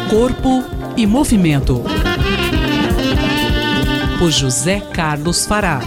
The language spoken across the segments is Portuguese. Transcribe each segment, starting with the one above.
Corpo e Movimento, por José Carlos Fará.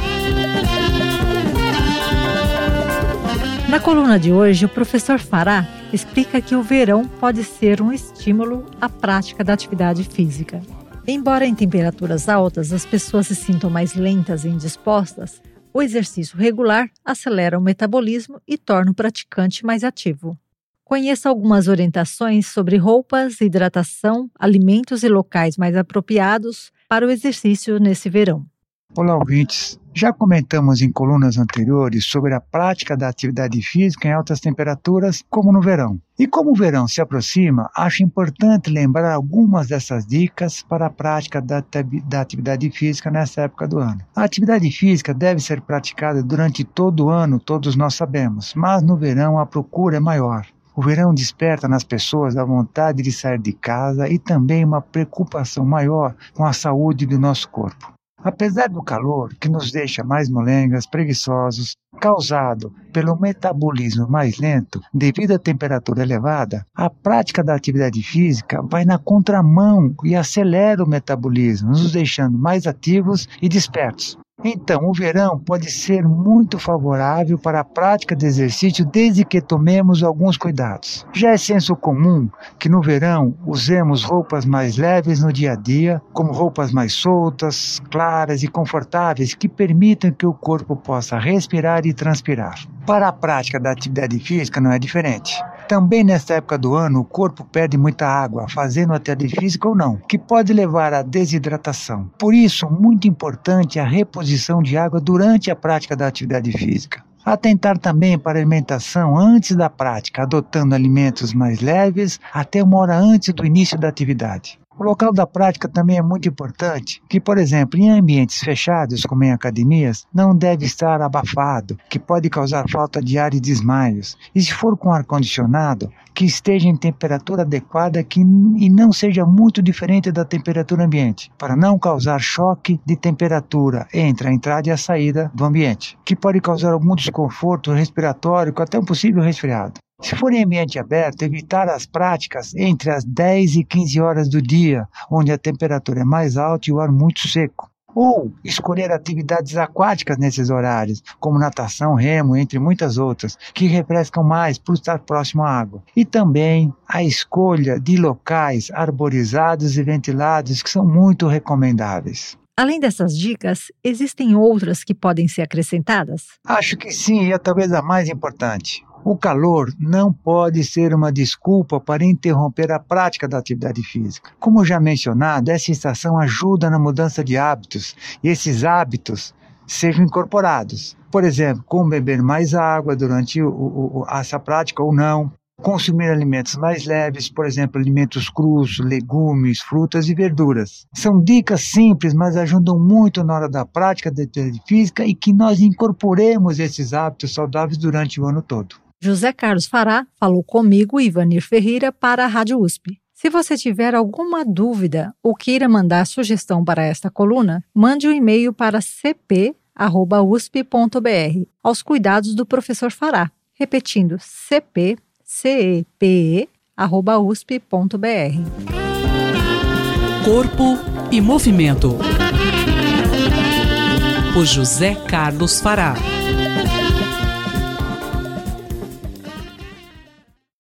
Na coluna de hoje, o professor Fará explica que o verão pode ser um estímulo à prática da atividade física. Embora em temperaturas altas as pessoas se sintam mais lentas e indispostas, o exercício regular acelera o metabolismo e torna o praticante mais ativo. Conheça algumas orientações sobre roupas, hidratação, alimentos e locais mais apropriados para o exercício nesse verão. Olá, ouvintes! Já comentamos em colunas anteriores sobre a prática da atividade física em altas temperaturas, como no verão. E como o verão se aproxima, acho importante lembrar algumas dessas dicas para a prática da atividade física nessa época do ano. A atividade física deve ser praticada durante todo o ano, todos nós sabemos, mas no verão a procura é maior. O verão desperta nas pessoas a vontade de sair de casa e também uma preocupação maior com a saúde do nosso corpo. Apesar do calor, que nos deixa mais molengas, preguiçosos, causado pelo metabolismo mais lento devido à temperatura elevada, a prática da atividade física vai na contramão e acelera o metabolismo, nos deixando mais ativos e despertos. Então, o verão pode ser muito favorável para a prática de exercício desde que tomemos alguns cuidados. Já é senso comum que no verão usemos roupas mais leves no dia a dia, como roupas mais soltas, claras e confortáveis que permitam que o corpo possa respirar e transpirar. Para a prática da atividade física não é diferente. Também nesta época do ano o corpo perde muita água, fazendo atividade física ou não, que pode levar à desidratação. Por isso, muito importante a reposição de água durante a prática da atividade física. Atentar também para a alimentação antes da prática, adotando alimentos mais leves até 1 hora antes do início da atividade. O local da prática também é muito importante, que, por exemplo, em ambientes fechados, como em academias, não deve estar abafado, que pode causar falta de ar e desmaios. E se for com ar-condicionado, que esteja em temperatura adequada e não seja muito diferente da temperatura ambiente, para não causar choque de temperatura entre a entrada e a saída do ambiente, que pode causar algum desconforto respiratório, até um possível resfriado. Se for em ambiente aberto, evitar as práticas entre as 10 e 15 horas do dia, onde a temperatura é mais alta e o ar muito seco. Ou escolher atividades aquáticas nesses horários, como natação, remo, entre muitas outras, que refrescam mais por estar próximo à água. E também a escolha de locais arborizados e ventilados, que são muito recomendáveis. Além dessas dicas, existem outras que podem ser acrescentadas? Acho que sim, e é talvez a mais importante. O calor não pode ser uma desculpa para interromper a prática da atividade física. Como já mencionado, essa estação ajuda na mudança de hábitos e esses hábitos sejam incorporados. Por exemplo, como beber mais água durante essa prática ou não. Consumir alimentos mais leves, por exemplo, alimentos crus, legumes, frutas e verduras. São dicas simples, mas ajudam muito na hora da prática da atividade física e que nós incorporemos esses hábitos saudáveis durante o ano todo. José Carlos Fará falou comigo, Ivanir Ferreira, para a Rádio USP. Se você tiver alguma dúvida ou queira mandar sugestão para esta coluna, mande um e-mail para cp@usp.br, aos cuidados do professor Fará. Repetindo, cepe@usp.br. Corpo e Movimento, por José Carlos Fará.